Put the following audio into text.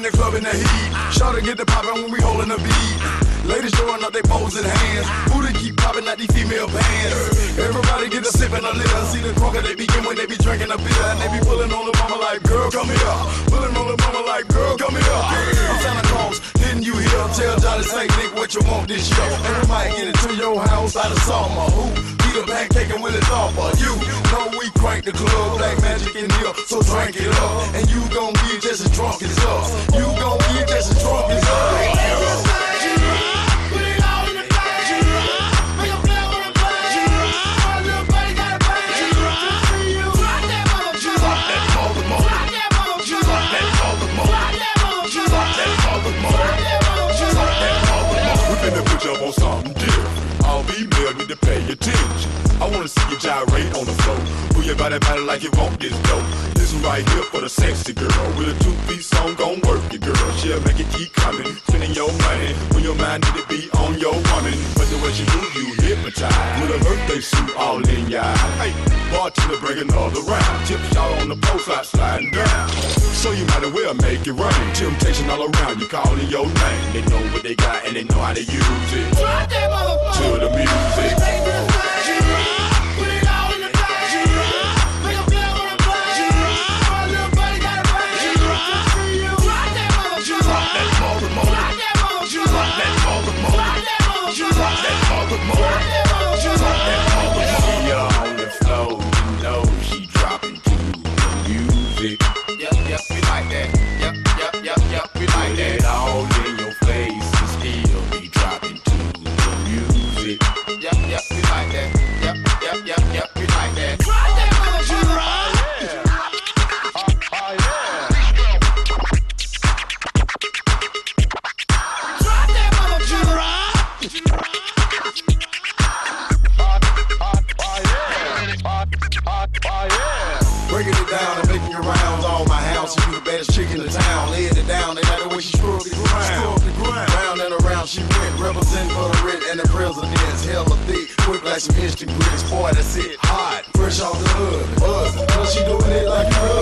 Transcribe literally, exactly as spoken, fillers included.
in the club in the heat. Shawty get the poppin' when we holdin' the beat. Ladies throwing up they bowls in hands. Booty keep popping out these female pants. Everybody get a sip and a litter. See the crunk they begin when they be drinking a beer. And they be pulling on the mama like, girl, come here. Pulling on the mama like, girl, come here. I'm Santa Claus, didn't you hear? Tell Johnny Saint Nick what you want this year. And we might get it to your house out of summer. Who? Peter Pancake and Willie Thorper. You know we crank the club. Black magic in here, so drink it up. And you gon' be just as drunk as us. You gon' be just as drunk as us. Up on something different. All females need to pay attention. I wanna see you gyrate on the floor. Move your body, body like you want this dope. This one right here for the sexy girl. With a two-piece song, gon' work it, girl. She'll make it keep coming, spending your money when your mind need to be on your woman. But the way she move, you hypnotize. With a birthday suit all in your eye. Hey, bartender, bring another round. Tip shot on the post, slide sliding down. So you might as well make it rain. Temptation all around, you calling your name. They know what they got and they know how to use it. Drop that motherfucker to the music. Take the side, put it all in the bag. Make a bill on the bag. My little buddy got a bag. Drop that motherfucker. Drop that motherfucker. Drop that motherfucker. Drop that motherfucker. Drop that motherfucker. Drop that motherfucker. Drop that motherfucker. She on the floor, you know she dropping to the music. Yep, yep, we like that. Yep, yep, yep, yep, we like that. Put it all in your face and still be dropping to the music. Yep, yep, we like that. Yep, yep, yep, yep, we like that. Drop that motherfucker. Drop that motherfucker. Breaking it down and making your rounds all my house. You the baddest chick in the town. Laying it down, they like the way she scrub the ground. the ground. Round and around she went, representing for the rich and the presidents. Hella thick, quick like some instant grits. Boy, that's it, hot, fresh off the hood. Buzz, cause she doing it like you